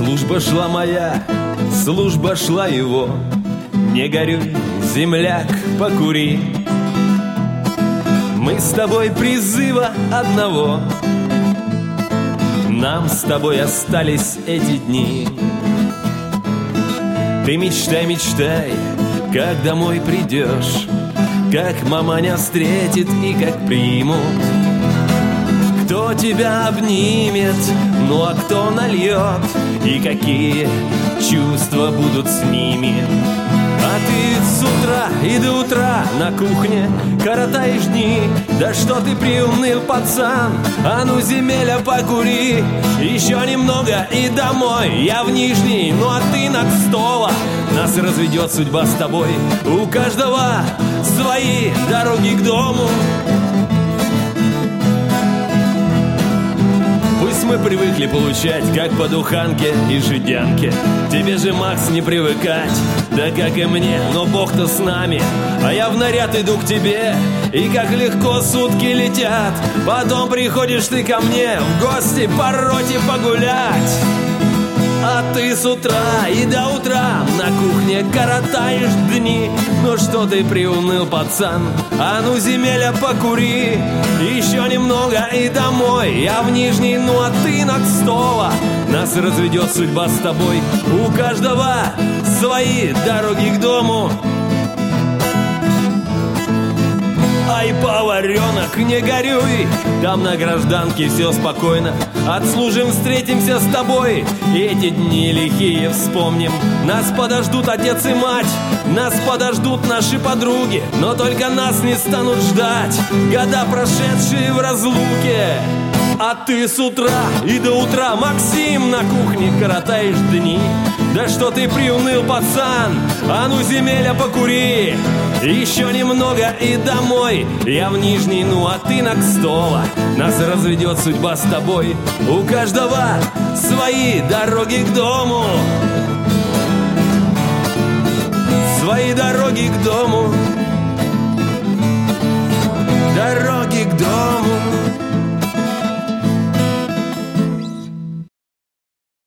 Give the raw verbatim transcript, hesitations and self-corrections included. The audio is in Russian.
Служба шла моя, служба шла его. Не горюй, земляк, покури. Мы с тобой призыва одного, нам с тобой остались эти дни. Ты мечтай, мечтай, как домой придешь, как маманя встретит и как примут. Кто тебя обнимет, ну а кто нальет, и какие чувства будут с ними. А ты с утра и до утра на кухне коротаешь дни. Да что ты приуныл, пацан, а ну земеля покури. Еще немного и домой, я в Нижний, ну а ты над стола. Нас разведет судьба с тобой, у каждого свои дороги к дому. Пусть мы привыкли получать, как по духанке и жидянке. Тебе же, Макс, не привыкать, да как и мне, но Бог-то с нами. А я в наряд иду к тебе, и как легко сутки летят. Потом приходишь ты ко мне в гости по роте погулять. А ты с утра и до утра на кухне коротаешь дни. Ну что ты приуныл, пацан, а ну земеля покури. Еще немного и домой, я в Нижний, ну а ты над стола. Нас разведет судьба с тобой, у каждого свои дороги к дому. Ай, поваренок, не горюй, там на гражданке все спокойно. Отслужим, встретимся с тобой, эти дни лихие вспомним. Нас подождут отец и мать, нас подождут наши подруги, но только нас не станут ждать года, прошедшие в разлуке. А ты с утра и до утра, Максим, на кухне коротаешь дни. Да что ты приуныл, пацан, а ну земеля покури. Еще немного и домой, я в Нижний, ну а ты на Кстола. Нас разведет судьба с тобой, у каждого свои дороги к дому. Свои дороги к дому. Дороги к дому.